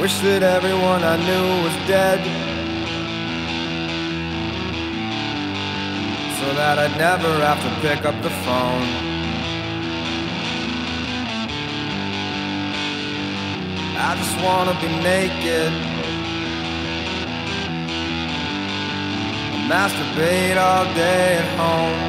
wish that everyone I knew was dead, so that I'd never have to pick up the phone. I just wanna be naked, masturbate all day at home.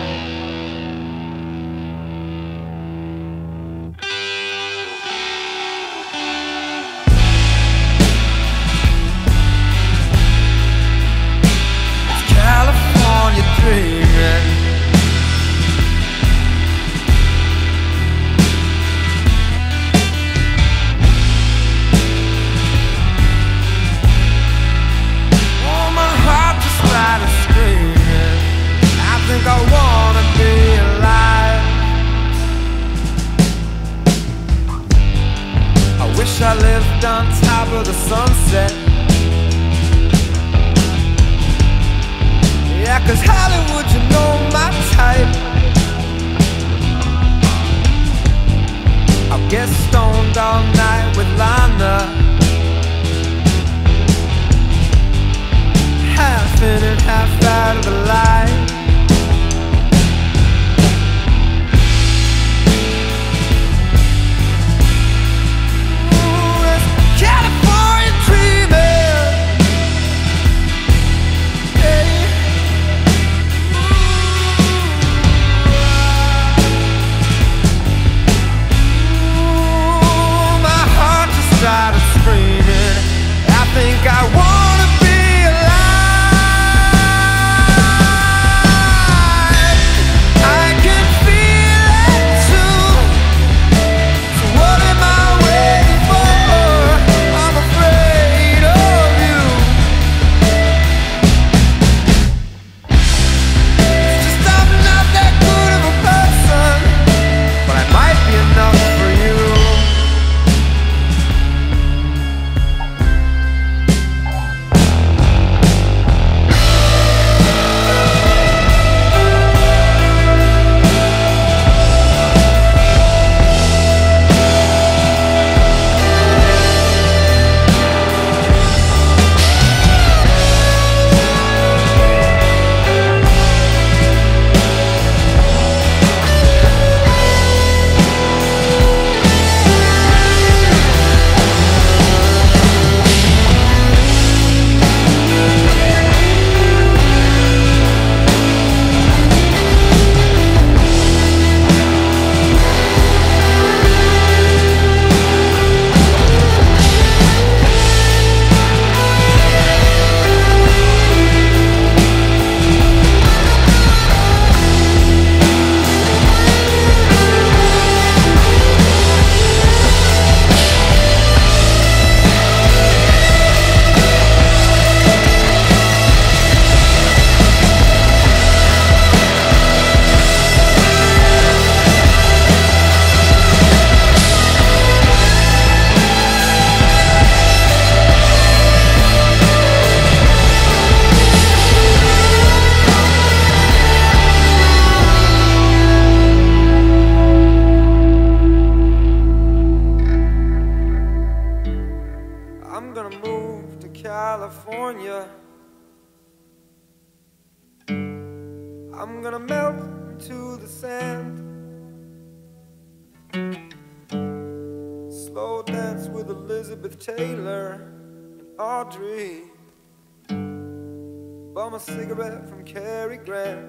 It's California dreaming. Oh, my heart just started screaming. I think I wanna be alive. I wish I lived on top of the sunset. Yeah, 'cause Hollywood, you know my type. I'll get stoned all night with Lana, half in and half out of the light. Ooh, it's California dreaming. Hey. Ooh, my heart just started screaming. I think I wanna be alive. I can feel it too. So what am I waiting for? I'm afraid of you. It's just I'm not that good of a person, but I might be enough for you. I'm gonna move to California. I'm gonna melt into the sand, slow dance with Elizabeth Taylor and Audrey, bum a cigarette from Cary Grant.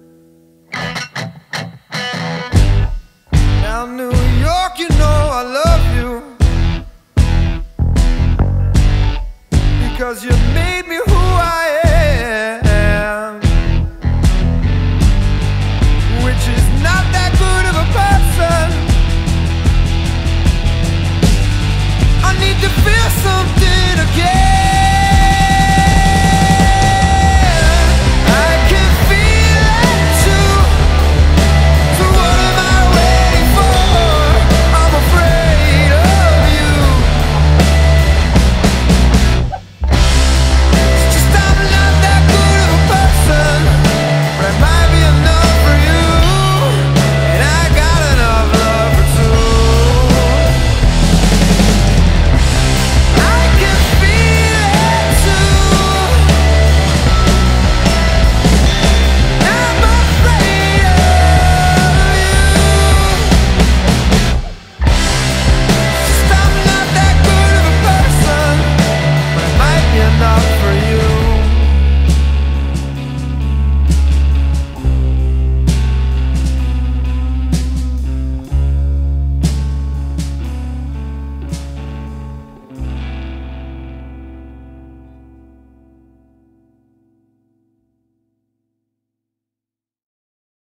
Now New York, you know I love you, because you made me who